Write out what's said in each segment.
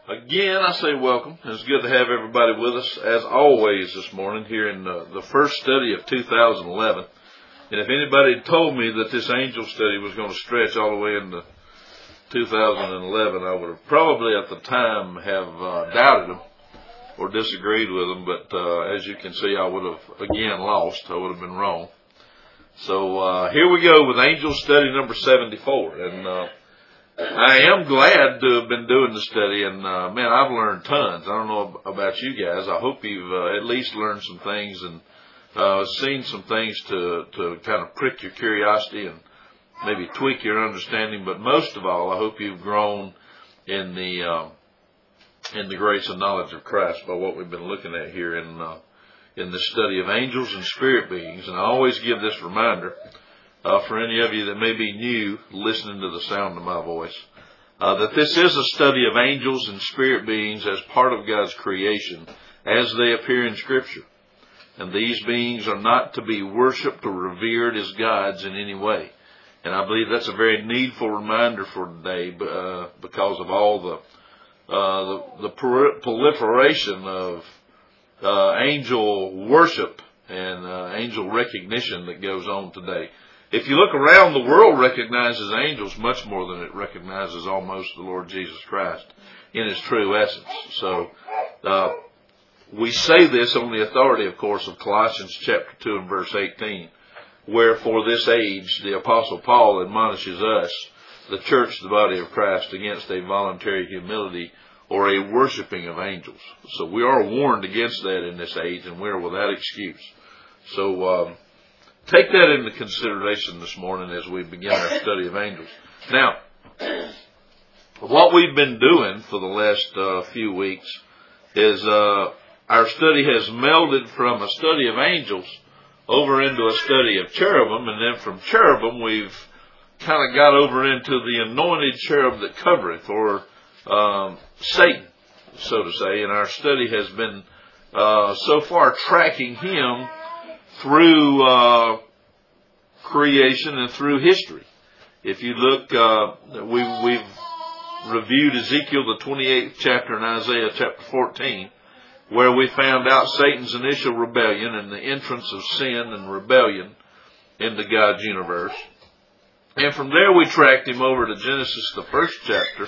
Again, I say welcome. It's good to have everybody with us, as always, this morning here in the first study of 2011. And if anybody had told me that this angel study was going to stretch all the way into 2011, I would have probably at the time have doubted them or disagreed with them. But as you can see, I would have, again, lost. I would have been wrong. So here we go with angel study number 74. And I am glad to have been doing the study, and man, I've learned tons. I don't know about you guys. I hope you've at least learned some things and seen some things to kind of prick your curiosity and maybe tweak your understanding. But most of all, I hope you've grown in the grace and knowledge of Christ by what we've been looking at here in the study of angels and spirit beings. And I always give this reminder. For any of you that may be new listening to the sound of my voice, that this is a study of angels and spirit beings as part of God's creation as they appear in Scripture. And these beings are not to be worshipped or revered as gods in any way. And I believe that's a very needful reminder for today because of all the proliferation of angel worship and angel recognition that goes on today. If you look around, the world recognizes angels much more than it recognizes almost the Lord Jesus Christ in His true essence. So we say this on the authority, of course, of Colossians chapter 2 and verse 18, where for this age the Apostle Paul admonishes us, the church, the body of Christ, against a voluntary humility or a worshiping of angels. So we are warned against that in this age, and we are without excuse. So take that into consideration this morning as we begin our study of angels. Now, what we've been doing for the last few weeks is our study has melded from a study of angels over into a study of cherubim, and then from cherubim we've kind of got over into the anointed cherub that covereth, or Satan, so to say. And our study has been so far tracking him through creation and through history. If you look, we've reviewed Ezekiel the 28th chapter and Isaiah chapter 14, where we found out Satan's initial rebellion and the entrance of sin and rebellion into God's universe. And from there we tracked him over to Genesis the first chapter,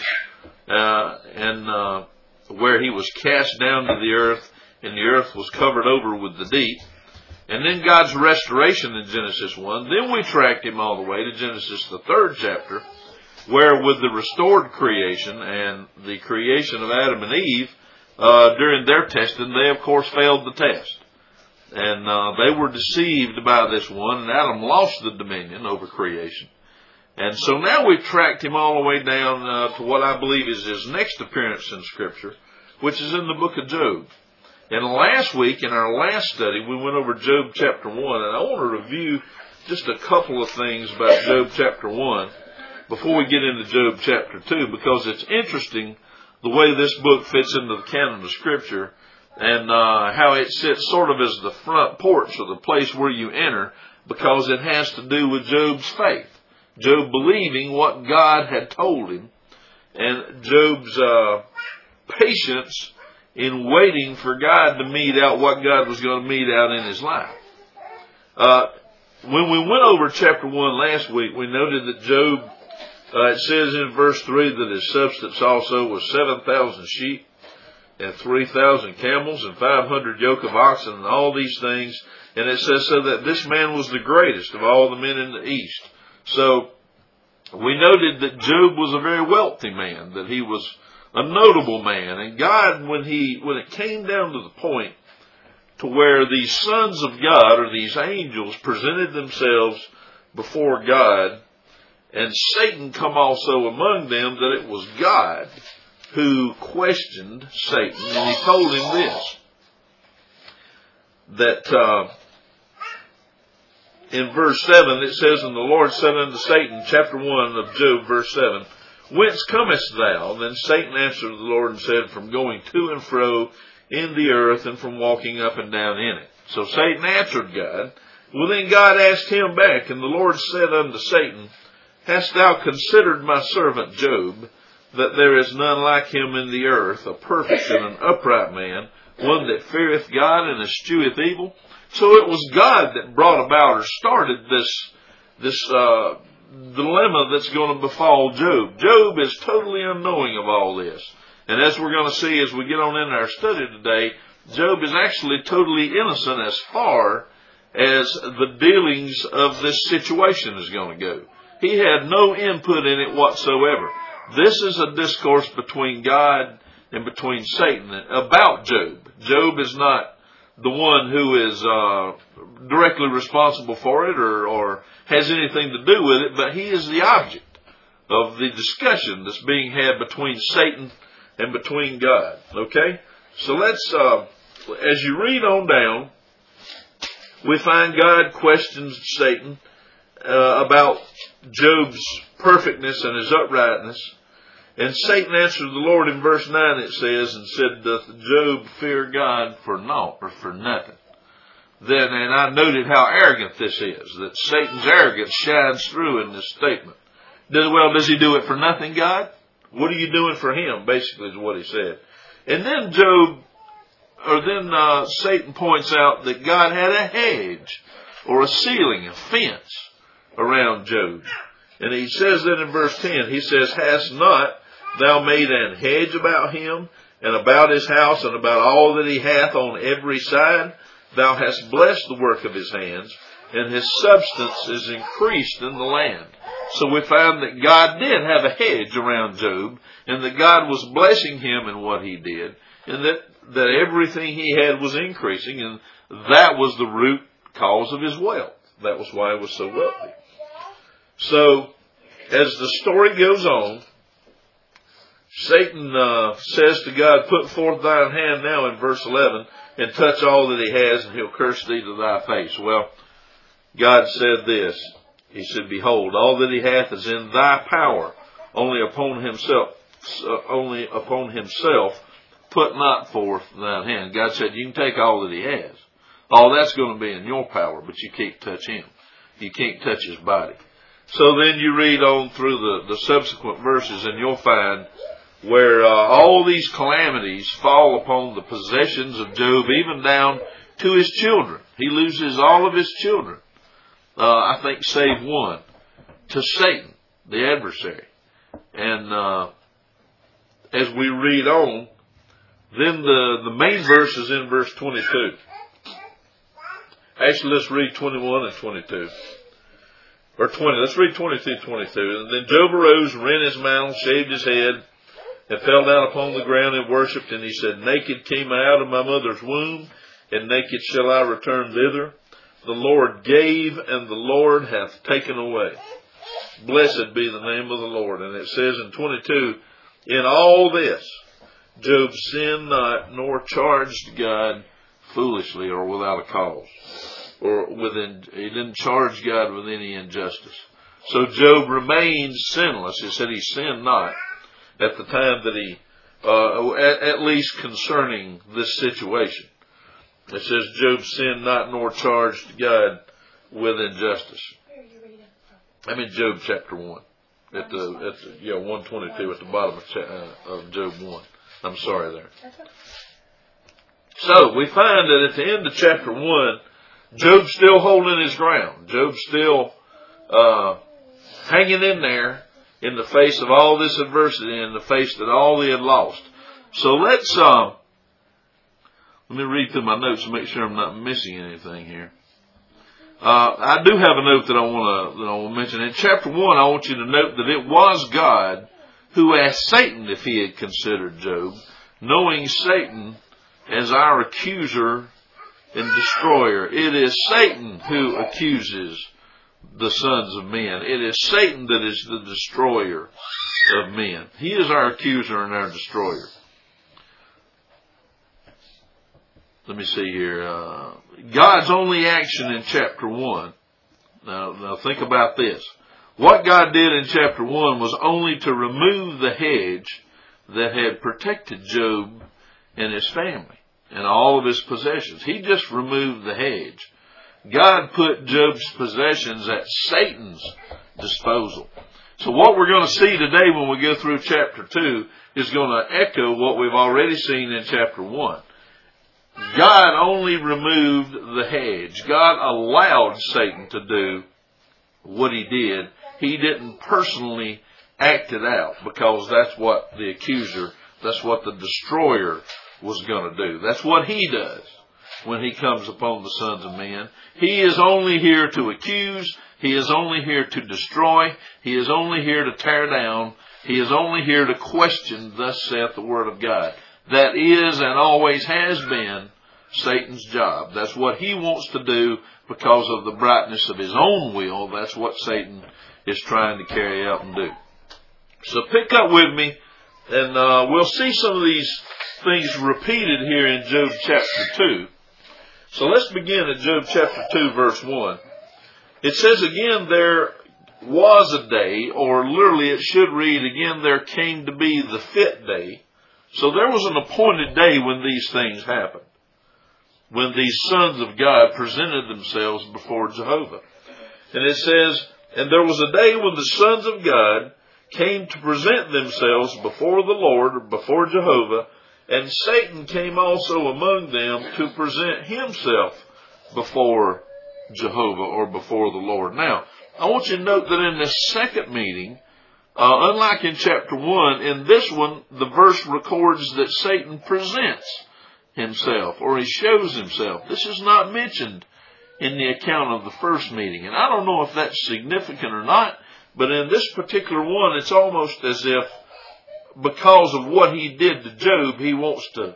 and where he was cast down to the earth, and the earth was covered over with the deep. And then God's restoration in Genesis 1. Then we tracked him all the way to Genesis the third chapter, where with the restored creation and the creation of Adam and Eve, during their testing, they of course failed the test. And they were deceived by this one, and Adam lost the dominion over creation. And so now we've tracked him all the way down to what I believe is his next appearance in Scripture, which is in the book of Job. And last week, in our last study, we went over Job chapter 1, and I want to review just a couple of things about Job chapter 1 before we get into Job chapter 2, because it's interesting the way this book fits into the canon of Scripture, and how it sits sort of as the front porch or the place where you enter, because it has to do with Job's faith. Job believing what God had told him, and Job's patience in waiting for God to mete out what God was going to mete out in his life. When we went over chapter 1 last week, we noted that Job, it says in verse 3 that his substance also was 7,000 sheep and 3,000 camels and 500 yoke of oxen and all these things. And it says so that this man was the greatest of all the men in the east. So we noted that Job was a very wealthy man, that he was a notable man. And God, when it came down to the point to where these sons of God, or these angels, presented themselves before God, and Satan come also among them, that it was God who questioned Satan. And he told him this, that in verse 7 it says, "And the Lord said unto Satan," chapter 1 of Job, verse 7, "Whence comest thou?" Then Satan answered the Lord and said, "From going to and fro in the earth, and from walking up and down in it." So Satan answered God. Well, then God asked him back, and the Lord said unto Satan, "Hast thou considered my servant Job, that there is none like him in the earth, a perfect and an upright man, one that feareth God and escheweth evil. So it was God that brought about or started this dilemma that's going to befall Job. Job is totally unknowing of all this. And as we're going to see as we get on in our study today, Job is actually totally innocent as far as the dealings of this situation is going to go. He had no input in it whatsoever. This is a discourse between God and between Satan about Job. Job is not the one who is directly responsible for it or has anything to do with it, but he is the object of the discussion that's being had between Satan and between God. Okay? So let's, as you read on down, we find God questions Satan about Job's perfectness and his uprightness. And Satan answered the Lord in verse 9, it says, and said, doth Job fear God for naught or for nothing? Then, and I noted how arrogant this is, that Satan's arrogance shines through in this statement. Does he do it for nothing, God? What are you doing for him? Basically is what he said. And then Satan points out that God had a hedge or a ceiling, a fence around Job. And he says that in verse 10, he says, hast not thou made an hedge about him and about his house and about all that he hath on every side? Thou hast blessed the work of his hands, and his substance is increased in the land. So we found that God did have a hedge around Job, and that God was blessing him in what he did, and that everything he had was increasing, and that was the root cause of his wealth. That was why he was so wealthy. So, as the story goes on, Satan says to God, put forth thine hand now in verse 11, and touch all that he has, and he'll curse thee to thy face. Well, God said this. He said, behold, all that he hath is in thy power. Only upon himself put not forth thine hand. God said, you can take all that he has. All that's going to be in your power, but you can't touch him. You can't touch his body. So then you read on through the subsequent verses, and you'll find where all these calamities fall upon the possessions of Job, even down to his children. He loses all of his children, I think save one, to Satan, the adversary. And as we read on, then the main verse is in verse 22. Actually, let's read 21 and 22. Or 20. Let's read 22, 22. And then Job arose, rent his mantle, shaved his head, and fell down upon the ground and worshipped. And he said, naked came I out of my mother's womb, and naked shall I return thither. The Lord gave, and the Lord hath taken away. Blessed be the name of the Lord. And it says in 22, in all this, Job sinned not, nor charged God foolishly or without a cause. He didn't charge God with any injustice. So Job remains sinless. He said he sinned not at the time that he, at least concerning this situation. It says Job sinned not nor charged God with injustice. I'm in Job chapter 1. At 122 at the bottom of Job 1. I'm sorry there. So we find that at the end of chapter 1, Job's still holding his ground. Job's still hanging in there in the face of all this adversity, in the face that all he had lost. So let me read through my notes to make sure I'm not missing anything here. I do have a note that I want to mention. In chapter 1, I want you to note that it was God who asked Satan if he had considered Job, knowing Satan as our accuser and destroyer. It is Satan who accuses the sons of men. It is Satan that is the destroyer of men. He is our accuser and our destroyer. Let me see here. God's only action in chapter 1. Now think about this. What God did in chapter 1 was only to remove the hedge that had protected Job and his family and all of his possessions. He just removed the hedge. God put Job's possessions at Satan's disposal. So what we're going to see today when we go through chapter 2 is going to echo what we've already seen in chapter 1. God only removed the hedge. God allowed Satan to do what he did. He didn't personally act it out, because that's what the accuser, that's what the destroyer was going to do. That's what he does when he comes upon the sons of men. He is only here to accuse. He is only here to destroy. He is only here to tear down. He is only here to question, thus saith the Word of God. That is and always has been Satan's job. That's what he wants to do because of the brightness of his own will. That's what Satan is trying to carry out and do. So pick up with me, and we'll see some of these things repeated here in Job chapter 2. So let's begin at Job chapter 2, verse 1. It says, again, there was a day, or literally it should read, again, there came to be the fit day. So there was an appointed day when these things happened, when these sons of God presented themselves before Jehovah. And it says, and there was a day when the sons of God came to present themselves before the Lord, or before Jehovah, and Satan came also among them to present himself before Jehovah, or before the Lord. Now, I want you to note that in this second meeting, unlike in chapter 1, in this one, the verse records that Satan presents himself, or he shows himself. This is not mentioned in the account of the first meeting. And I don't know if that's significant or not, but in this particular one, it's almost as if because of what he did to Job, he wants to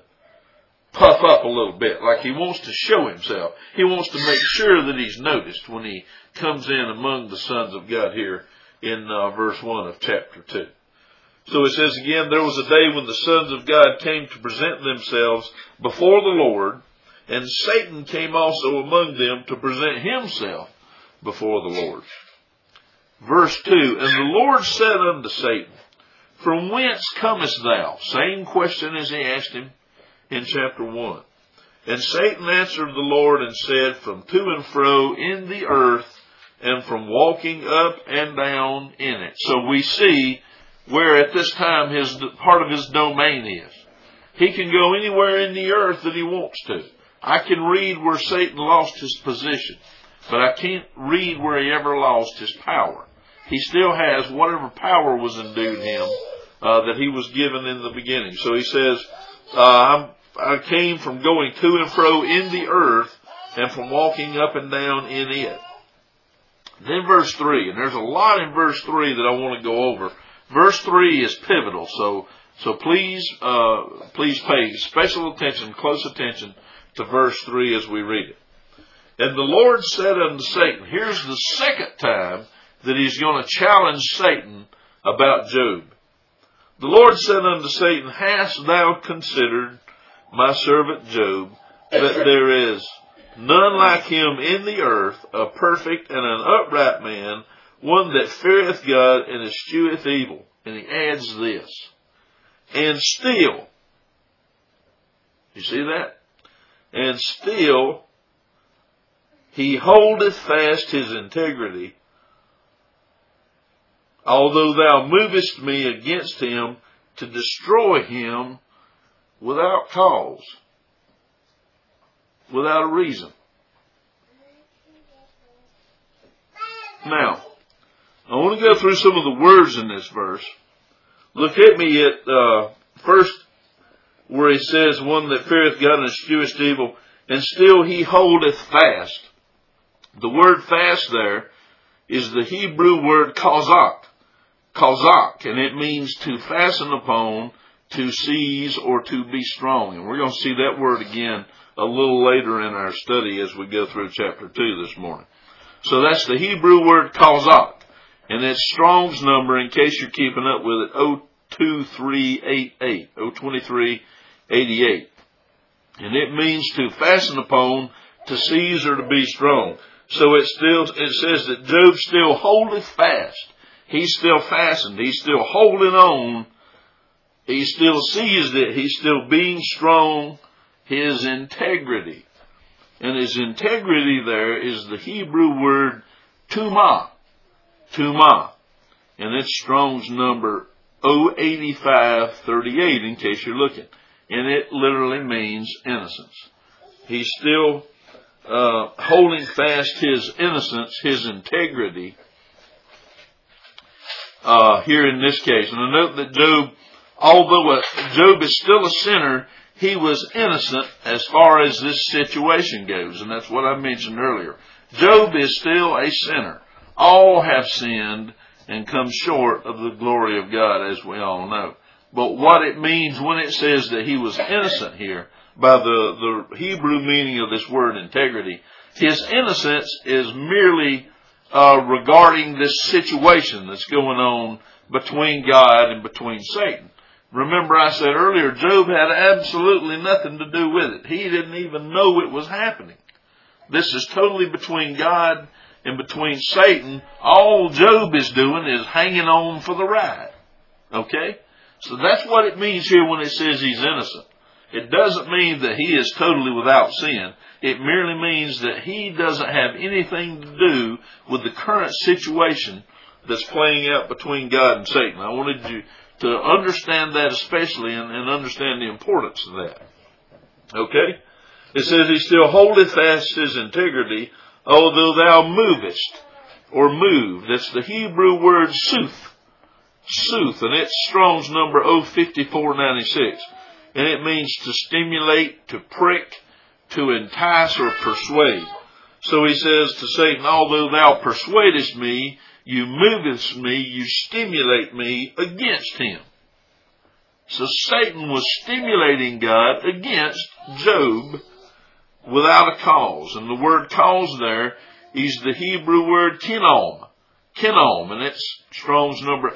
puff up a little bit, like he wants to show himself. He wants to make sure that he's noticed when he comes in among the sons of God here in verse 1 of chapter 2. So it says again, there was a day when the sons of God came to present themselves before the Lord, and Satan came also among them to present himself before the Lord. Verse 2, and the Lord said unto Satan, from whence comest thou? Same question as he asked him in chapter 1. And Satan answered the Lord and said, from to and fro in the earth, and from walking up and down in it. So we see where at this time part of his domain is. He can go anywhere in the earth that he wants to. I can read where Satan lost his position, but I can't read where he ever lost his power. He still has whatever power was endued him that he was given in the beginning. So he says, I came from going to and fro in the earth, and from walking up and down in it. Then verse 3, and there's a lot in verse 3 that I want to go over. Verse 3 is pivotal, so please pay special attention, close attention to verse 3 as we read it. And the Lord said unto Satan, here's the second time that he's going to challenge Satan about Job. The Lord said unto Satan, hast thou considered my servant Job, that there is none like him in the earth, a perfect and an upright man, one that feareth God and escheweth evil. And he adds this, and still, you see that? And still he holdeth fast his integrity, although thou movest me against him to destroy him without cause, without a reason. Now, I want to go through some of the words in this verse. Look at me at first where he says, one that feareth God and escheweth evil, and still he holdeth fast. The word fast there is the Hebrew word kazak, and it means to fasten upon, to seize, or to be strong. And we're going to see that word again a little later in our study as we go through chapter 2 this morning. So that's the Hebrew word kazak. And it's Strong's number, in case you're keeping up with it, 02388. 02388. And it means to fasten upon, to seize, or to be strong. So it says that Job still holdeth fast. He's still fastened. He's still holding on. He still seized it. He's still being strong. His integrity. And his integrity there is the Hebrew word tumah. Tumah. And it's Strong's number 08538 in case you're looking. And it literally means innocence. He's still holding fast his innocence, his integrity, here in this case. And I note that Job, although Job is still a sinner, he was innocent as far as this situation goes. And that's what I mentioned earlier. Job is still a sinner. All have sinned and come short of the glory of God, as we all know. But what it means when it says that he was innocent here, by the Hebrew meaning of this word integrity, his innocence is merely regarding this situation that's going on between God and between Satan. Remember I said earlier, Job had absolutely nothing to do with it. He didn't even know it was happening. This is totally between God and between Satan. All Job is doing is hanging on for the ride. Okay? So that's what it means here when it says he's innocent. It doesn't mean that he is totally without sin. It merely means that he doesn't have anything to do with the current situation that's playing out between God and Satan. I wanted you to understand that especially and understand the importance of that. Okay? It says he still holdeth fast his integrity, although thou movest, or move. That's the Hebrew word sooth. Sooth, and it's Strong's number 05496. And it means to stimulate, to prick, to entice or persuade. So he says to Satan, although thou persuadest me, you movest me, you stimulate me against him. So Satan was stimulating God against Job without a cause. And the word cause there is the Hebrew word kinom. Kinom, and it's Strong's number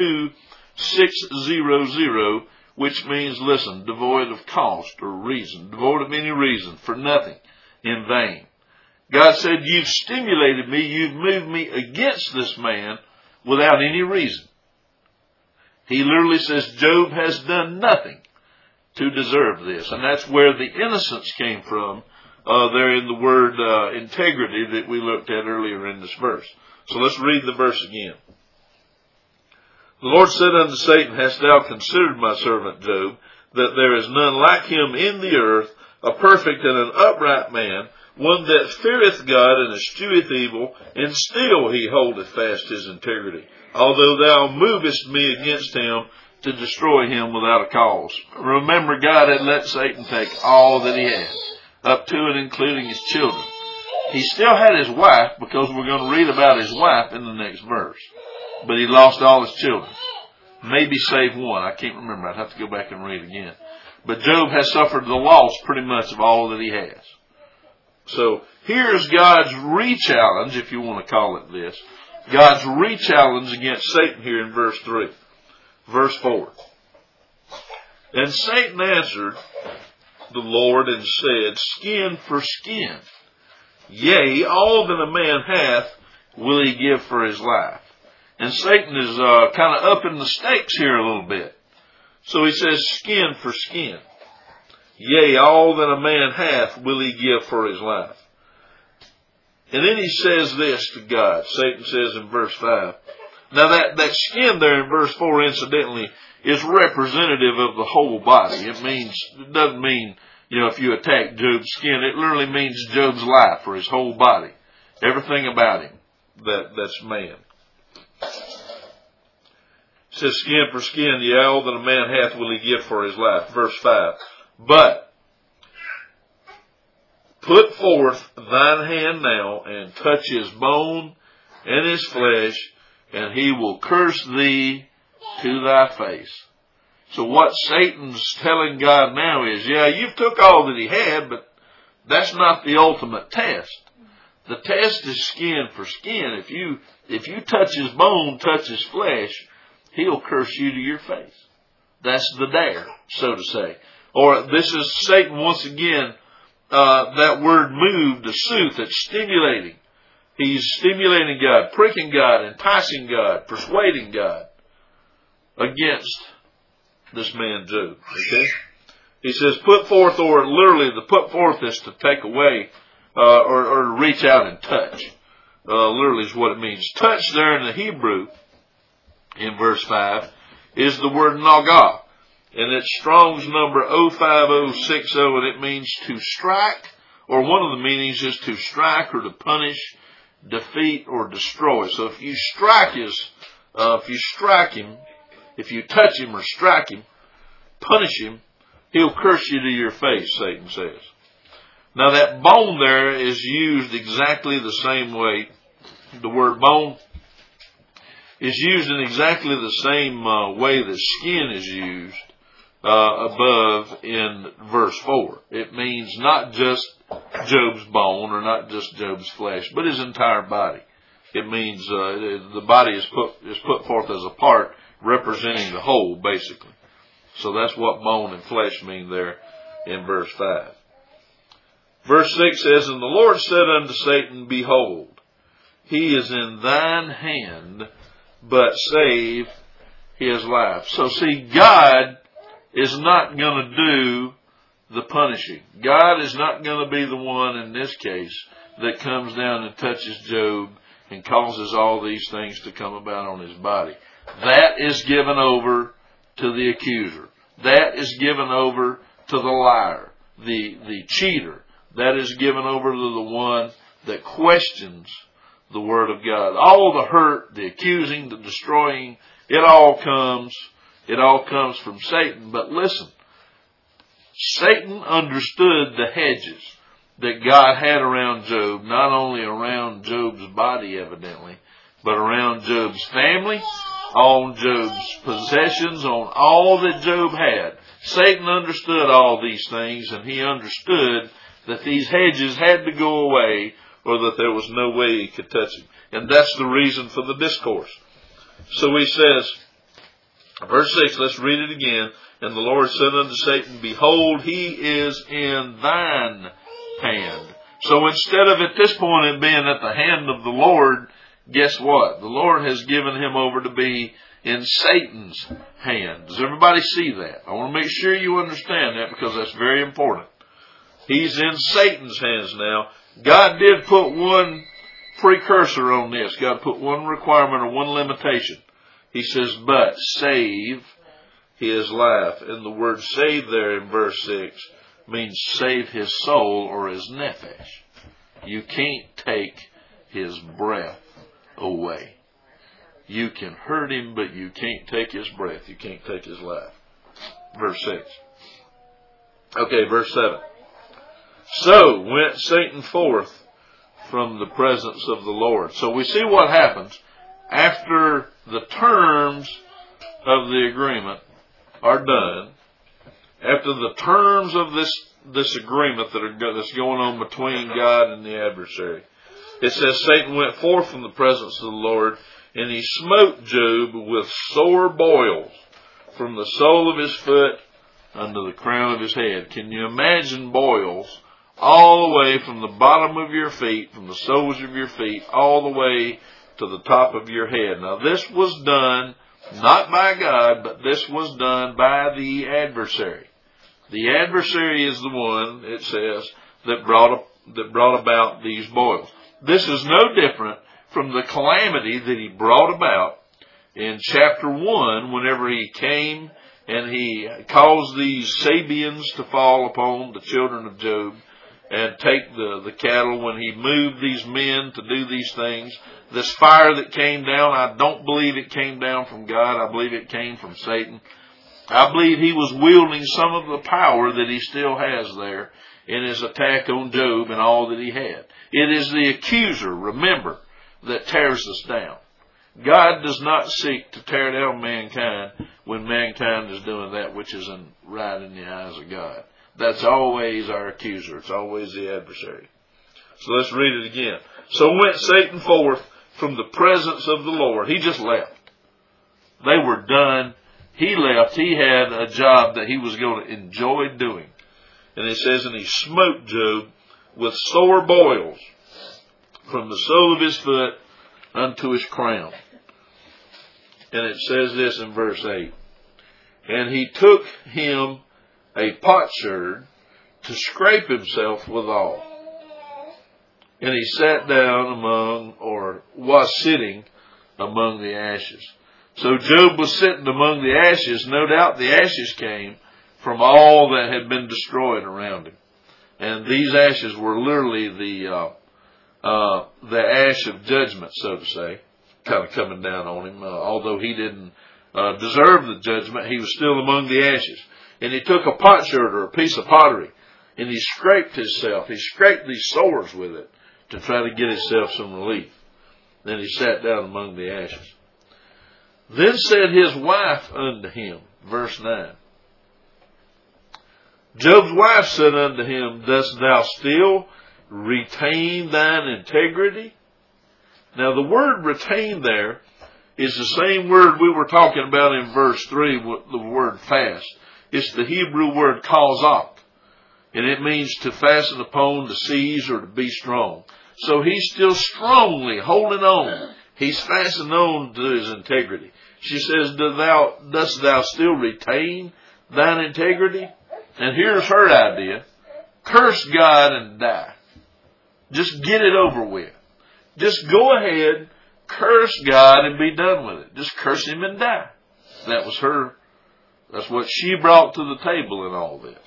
02600, which means, listen, devoid of cost or reason, devoid of any reason, for nothing, in vain. God said, you've stimulated me, you've moved me against this man without any reason. He literally says Job has done nothing to deserve this. And that's where the innocence came from there in the word integrity that we looked at earlier in this verse. So let's read the verse again. The Lord said unto Satan, hast thou considered my servant Job, that there is none like him in the earth, a perfect and an upright man, one that feareth God and escheweth evil, and still he holdeth fast his integrity, although thou movest me against him to destroy him without a cause. Remember, God had let Satan take all that he had, up to and including his children. He still had his wife, because we're going to read about his wife in the next verse. But he lost all his children. Maybe save one. I can't remember. I'd have to go back and read again. But Job has suffered the loss pretty much of all that he has. So here's God's re-challenge, if you want to call it this. God's re-challenge against Satan here in verse 3. Verse 4. And Satan answered the Lord and said, skin for skin. Yea, all that a man hath will he give for his life. And Satan is kind of upping the stakes here a little bit. So he says, skin for skin. Yea, all that a man hath will he give for his life. And then he says this to God. Satan says in verse 5. Now that skin there in verse 4, incidentally, is representative of the whole body. It doesn't mean, if you attack Job's skin, it literally means Job's life or his whole body. Everything about him that's man. It says, skin for skin, yea, all that a man hath will he give for his life. Verse 5. But put forth thine hand now, and touch his bone and his flesh, and he will curse thee to thy face. So what Satan's telling God now is, you've took all that he had, but that's not the ultimate test. The test is skin for skin. If you touch his bone, touch his flesh, he'll curse you to your face. That's the dare, so to say. Or this is Satan once again, that word move, the sooth, that's stimulating. He's stimulating God, pricking God, enticing God, persuading God against this man Job. Okay? He says, put forth, or literally the put forth is to take away, or to reach out and touch. Literally is what it means. Touch there in the Hebrew in verse 5 is the word nagah. And it's Strong's number 05060, and it means to strike, or one of the meanings is to strike or to punish, defeat, or destroy. So if you strike him, if you touch him or strike him, punish him, he'll curse you to your face, Satan says. Now that bone there is used exactly the same way. The word bone is used in exactly the same way that skin is used above in verse 4. It means not just Job's bone or not just Job's flesh, but his entire body. It means the body is put forth as a part representing the whole, basically. So that's what bone and flesh mean there in verse 5. Verse 6 says, And the Lord said unto Satan, Behold, he is in thine hand, but save his life. So see, God is not going to do the punishing. God is not going to be the one in this case that comes down and touches Job and causes all these things to come about on his body. That is given over to the accuser. That is given over to the liar, the cheater. That is given over to the one that questions the Word of God. All the hurt, the accusing, the destroying, it all comes from Satan. But listen, Satan understood the hedges that God had around Job, not only around Job's body evidently, but around Job's family, on Job's possessions, on all that Job had. Satan understood all these things, and he understood that these hedges had to go away or that there was no way he could touch him. And that's the reason for the discourse. So he says, verse 6, let's read it again. And the Lord said unto Satan, Behold, he is in thine hand. So instead of at this point it being at the hand of the Lord, guess what? The Lord has given him over to be in Satan's hand. Does everybody see that? I want to make sure you understand that because that's very important. He's in Satan's hands now. God did put one precursor on this. God put one requirement or one limitation. He says, but save his life. And the word save there in verse 6 means save his soul or his nephesh. You can't take his breath away. You can hurt him, but you can't take his breath. You can't take his life. Verse 6. Okay, verse 7. So went Satan forth from the presence of the Lord. So we see what happens after the terms of the agreement are done. After the terms of this agreement that's going on between God and the adversary. It says Satan went forth from the presence of the Lord, and he smote Job with sore boils from the sole of his foot unto the crown of his head. Can you imagine boils all the way from the bottom of your feet, from the soles of your feet, all the way to the top of your head? Now this was done not by God, but this was done by the adversary. The adversary is the one, it says, that brought about these boils. This is no different from the calamity that he brought about in chapter 1 whenever he came and he caused these Sabeans to fall upon the children of Job and take the cattle. When he moved these men to do these things, this fire that came down, I don't believe it came down from God. I believe it came from Satan. I believe he was wielding some of the power that he still has there in his attack on Job and all that he had. It is the accuser, remember, that tears us down. God does not seek to tear down mankind when mankind is doing that which isn't right in the eyes of God. That's always our accuser. It's always the adversary. So let's read it again. So went Satan forth from the presence of the Lord. He just left. They were done. He left. He had a job that he was going to enjoy doing. And it says, and he smote Job with sore boils from the sole of his foot unto his crown. And it says this in verse 8. And he took him a potsherd to scrape himself withal. And he sat down was sitting among the ashes. So Job was sitting among the ashes. No doubt the ashes came from all that had been destroyed around him. And these ashes were literally the ash of judgment, so to say, kind of coming down on him. Although he didn't deserve the judgment, he was still among the ashes. And he took a potsherd or a piece of pottery, and he scraped himself. He scraped these sores with it to try to get himself some relief. Then he sat down among the ashes. Then said his wife unto him, verse 9. Job's wife said unto him, Dost thou still retain thine integrity? Now the word retain there is the same word we were talking about in verse 3, the word fast. It's the Hebrew word kazak, and it means to fasten upon, to seize, or to be strong. So he's still strongly holding on. He's fastened on to his integrity. She says, Dost thou still retain thine integrity? And here's her idea. Curse God and die. Just get it over with. Just go ahead, curse God and be done with it. Just curse Him and die. That was her. That's what she brought to the table in all this.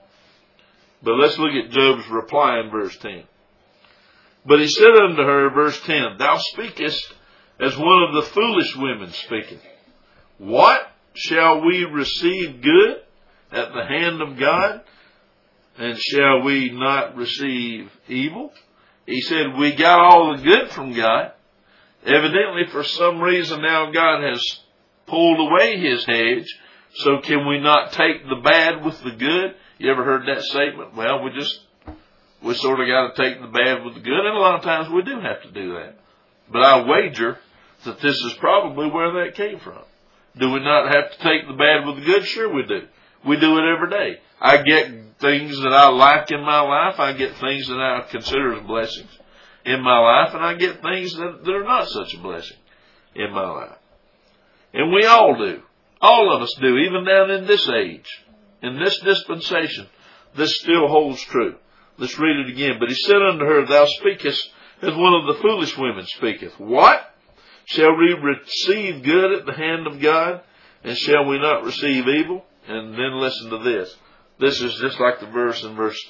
But let's look at Job's reply in verse 10. But he said unto her, verse 10, Thou speakest as one of the foolish women speaketh. What? Shall we receive good at the hand of God? And shall we not receive evil? He said, we got all the good from God. Evidently, for some reason now God has pulled away His hedge. So can we not take the bad with the good? You ever heard that statement? Well, we sort of got to take the bad with the good. And a lot of times we do have to do that. But I wager that this is probably where that came from. Do we not have to take the bad with the good? Sure we do. We do it every day. I get things that I like in my life. I get things that I consider as blessings in my life. And I get things that are not such a blessing in my life. And we all do. All of us do, even down in this age. In this dispensation, this still holds true. Let's read it again. But he said unto her, Thou speakest as one of the foolish women speaketh. What? Shall we receive good at the hand of God? And shall we not receive evil? And then listen to this. This is just like the verse in verse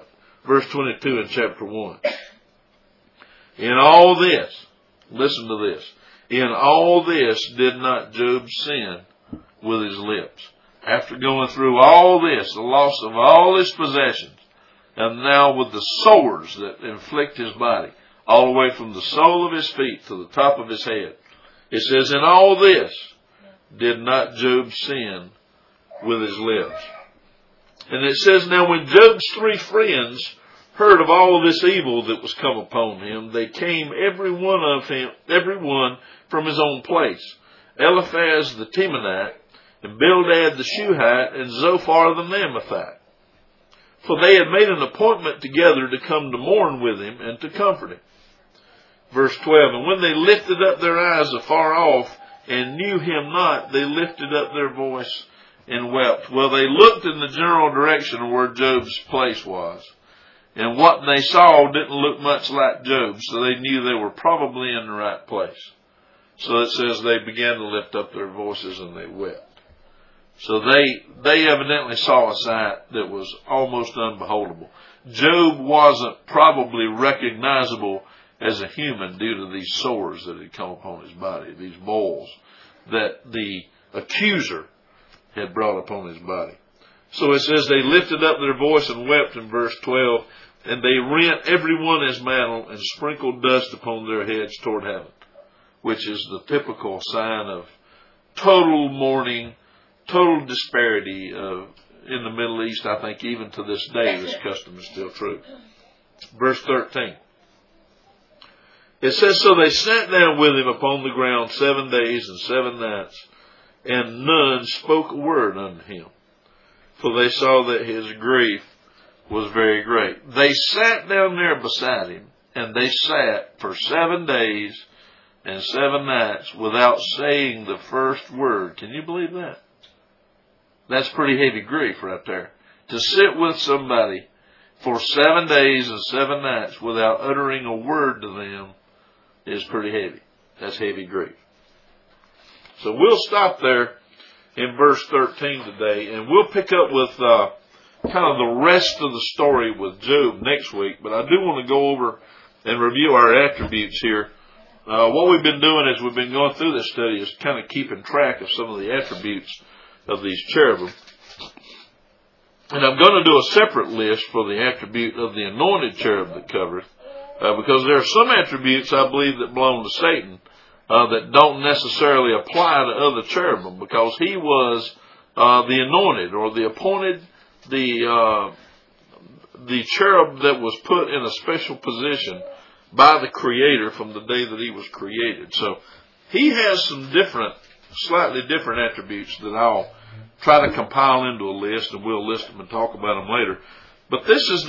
22 in chapter 1. In all this, listen to this. In all this did not Job sin with his lips. After going through all this, the loss of all his possessions, and now with the sores that inflict his body, all the way from the sole of his feet to the top of his head. It says, in all this did not Job sin with his lips. And it says, now when Job's 3 friends heard of all of this evil that was come upon him, they came every one from his own place. Eliphaz the Temanite, and Bildad the Shuhite, and Zophar the Naamathite. For they had made an appointment together to come to mourn with him and to comfort him. Verse 12, and when they lifted up their eyes afar off and knew him not, they lifted up their voice and wept. Well, they looked in the general direction of where Job's place was. And what they saw didn't look much like Job, so they knew they were probably in the right place. So it says they began to lift up their voices and they wept. So they evidently saw a sight that was almost unbeholdable. Job wasn't probably recognizable as a human due to these sores that had come upon his body, these boils that the accuser had brought upon his body. So it says they lifted up their voice and wept in verse 12, and they rent every one his mantle and sprinkled dust upon their heads toward heaven, which is the typical sign of total mourning, total disparity in the Middle East. I think even to this day this custom is still true. Verse 13. It says, so they sat down with him upon the ground 7 days and 7 nights, and none spoke a word unto him, for they saw that his grief was very great. They sat down there beside him, and they sat for 7 days and 7 nights without saying the first word. Can you believe that? That's pretty heavy grief right there. To sit with somebody for 7 days and 7 nights without uttering a word to them is pretty heavy. That's heavy grief. So we'll stop there in verse 13 today, and we'll pick up with kind of the rest of the story with Job next week. But I do want to go over and review our attributes here. What we've been doing as we've been going through this study is kind of keeping track of some of the attributes of these cherubim. And I'm going to do a separate list for the attribute of the anointed cherub that covereth, because there are some attributes I believe that belong to Satan that don't necessarily apply to other cherubim, because he was the anointed or the appointed, the cherub that was put in a special position by the Creator from the day that he was created. So he has some slightly different attributes that I'll try to compile into a list, and we'll list them and talk about them later. But this is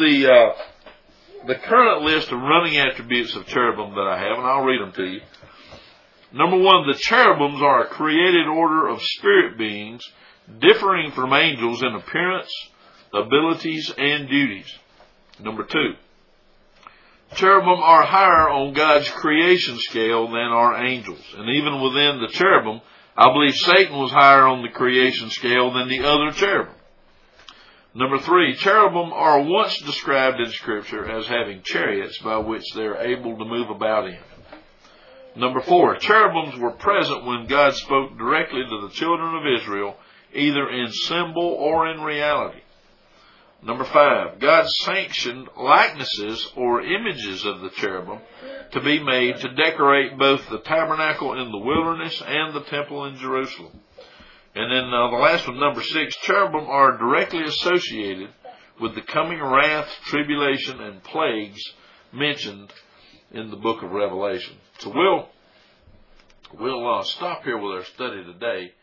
the current list of running attributes of cherubim that I have, and I'll read them to you. Number one, the cherubims are a created order of spirit beings differing from angels in appearance, abilities, and duties. Number two, cherubim are higher on God's creation scale than are angels. And even within the cherubim, I believe Satan was higher on the creation scale than the other cherubim. Number three, cherubim are once described in Scripture as having chariots by which they are able to move about in. Number four, cherubims were present when God spoke directly to the children of Israel, either in symbol or in reality. Number five, God sanctioned likenesses or images of the cherubim to be made to decorate both the tabernacle in the wilderness and the temple in Jerusalem. And then the last one, number six, cherubim are directly associated with the coming wrath, tribulation, and plagues mentioned in the book of Revelation. So we'll stop here with our study today.